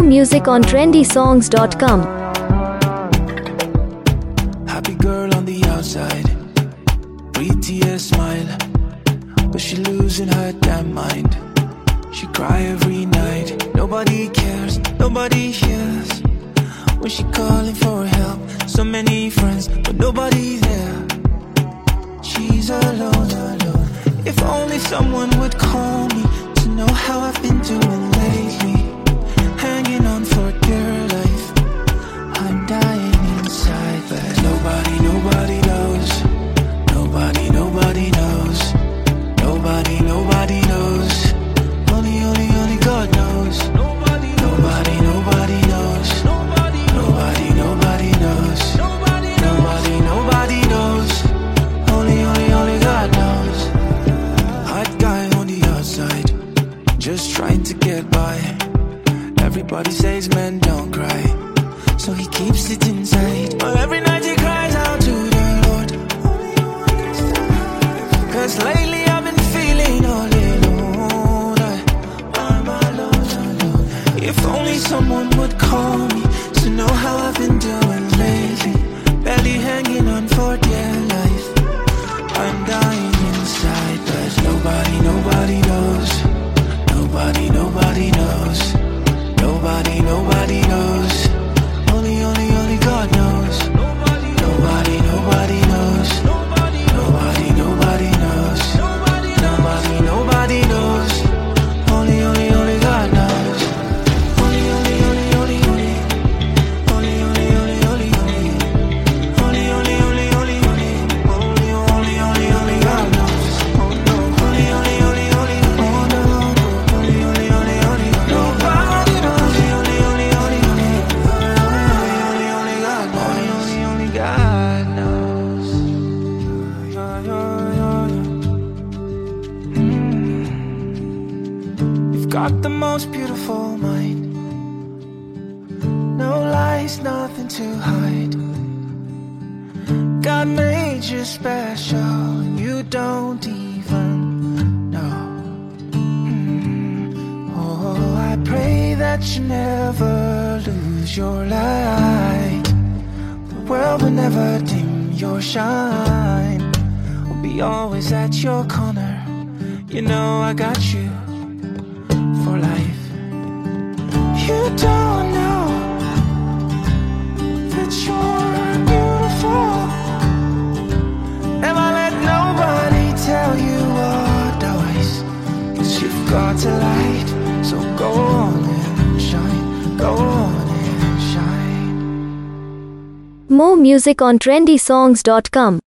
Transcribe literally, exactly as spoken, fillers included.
More music on trendy songs dot com. Happy girl on the outside, pretty smile, but she losing her damn mind. She cry every night. Nobody cares, nobody hears when she calling for help. So many friends, but nobody there. She's alone, alone. If only someone would call me to know how I've been doing lately. Hanging on for dear life, I'm dying inside, but nobody, nobody knows. Nobody, nobody knows. Nobody, nobody knows. Only, only, only God knows. Nobody, nobody, nobody knows. Nobody, nobody, nobody knows. Nobody, nobody, nobody knows. Only, only, only God knows. Hot guy on the outside, just trying to get by. Everybody says men don't cry, so he keeps it inside. But every night he cries out to the Lord, cause lately I've been feeling all alone. I, I'm alone, alone. If only someone would call me to know how I've been doing lately. Barely hanging on for dear life, I'm dying inside, but nobody, nobody knows. Nobody, nobody knows. Nobody, nobody knows. Only, only, only God knows. Nobody, nobody, nobody knows. Nobody, nobody, nobody knows. Nobody, nobody, nobody knows. Only, only, only God knows. Only, only, only, only, only. Only, only, only, only, only. Only, only, only, only, only. Only, only, only, only God knows. Oh no. Only, only, only, only, only. Oh no. Only, only, only, only, only. Nobody knows. God knows. Mm. You've got the most beautiful mind. No lies, nothing to hide. God made you special, you don't even know. Mm. Oh, I pray that you never lose your light. The world will never dim your shine. I'll be always at your corner. You know I got you for life. You don't know that you're beautiful. Never let nobody tell you otherwise, 'cause you've got a light. So go on and shine. Go on and shine. More music on trendy songs dot com.